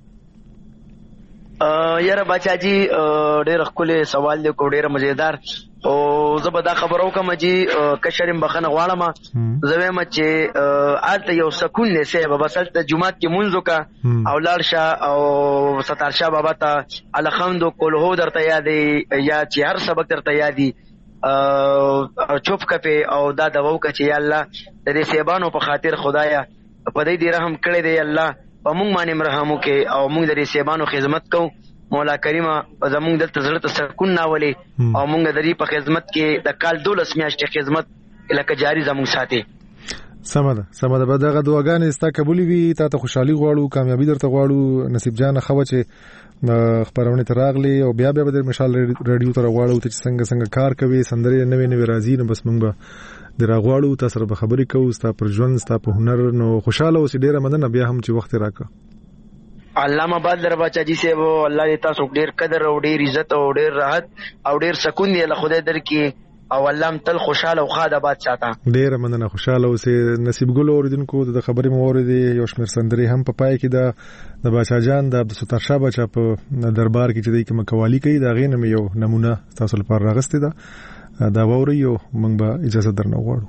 یاره بچا جی ډېر خپل سوال دی کو ډېر مزیدار او زبدا خبرو کوم جی کشرم بخنه غواړم زوی مچ آلته یو سکون نه سه بابا سلته جمعه کې منځو کا او لاړ شه او ستار شه بابا ته الحمد کله درته یادې یا چې هر سبق درته یادې چوپ کپه او دا دواو کچې یا الله دې سیبانو په خاطر خدایا په دې رحم کړې دی الله په موږ باندې مرحمو کې او موږ د سیبانو خدمت کوو مولا کریمه زموږ دلته زړه ته سکون ناولې او موږ د دې په خدمت کې د کال 12 میاشتې خدمت لکه جاری زموږ ساتي سمه ده دغه دعاګانې ستا قبول وي، تا ته خوشحالي غواړو، کامیابی درته غواړو. نصیب جان خو چې خبرونه ته راغلي او بیا به د مشال رادیو ته راغواړو ته څنګه کار کوي، سندرې نوې راځي، نو بس موږ به دراغواړو تاسو سره به خبرې کوو ستا پر ژوند، ستا په هنر. نو خوشاله اوسې، ډیره مننه بیا هم چې وخت راکړه. علامه آباد در بچا جی سے وہ الله دې تاسو ډیر قدر او ډیر عزت او ډیر راحت او ډیر سکون دی له خدای درکې، او الله تل خوشاله او خاد آباد ساته. ډیره مننه، خوشاله اوسې. نصیب ګل اوریدونکو د خبرې مو اوریدې، یو شمېر سندرې هم په پای کې د باچا جان د عبدالستار شاه باچا په دربار کې چې دوی کوم قوالی کوي دا غینه یو نمونه تاسو لپاره راغستې ده، دا ووري او موږ به اجازه درنه غواړو.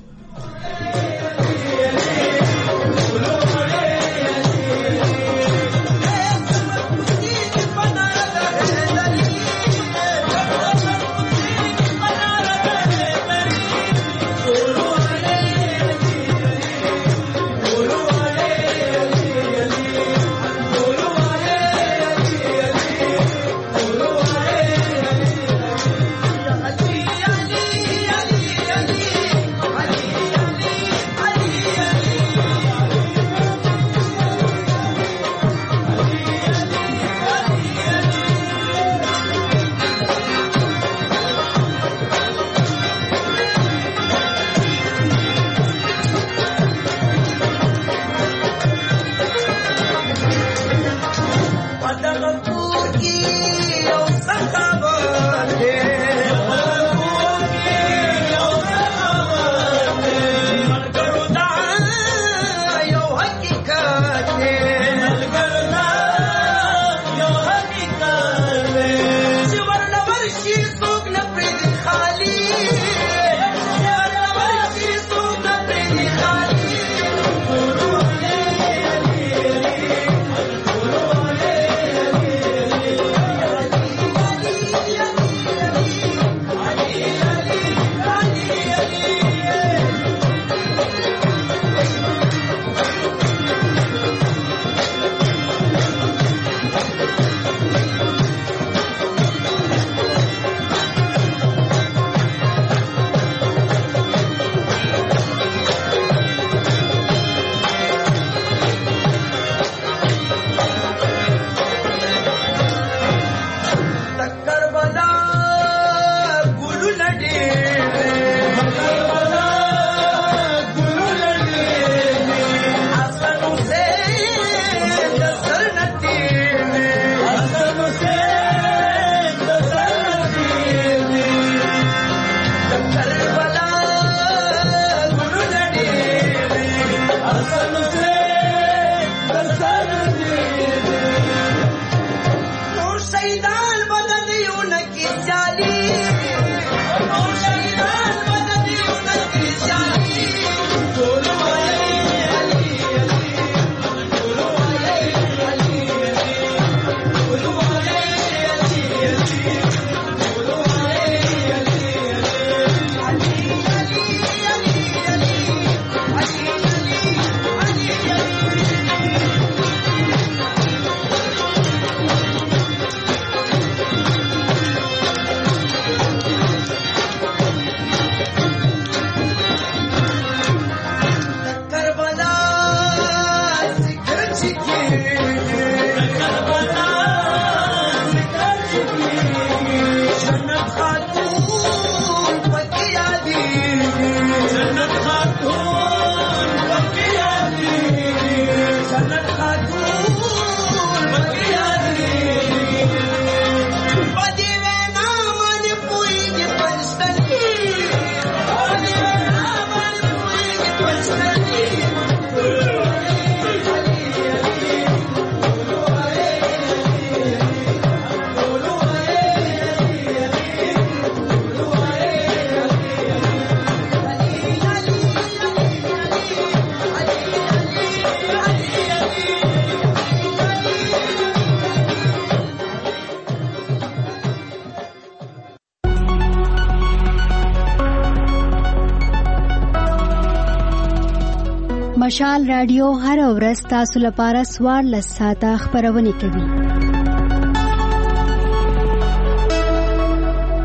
مشال رادیو هر ورځ تاسو لپاره 14 ساعته خبرونه کوي.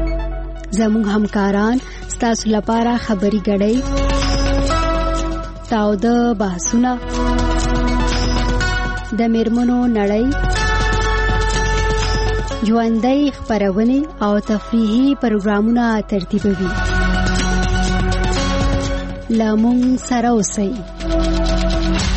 زموږ همکاران تاسو لپاره خبري غړي، تاوده بحثونه، د میرمنو نړۍ، ژوندۍ خپرونې او تفریحي پروګرامونه ترتیبوي. له موږ سره اوسئ.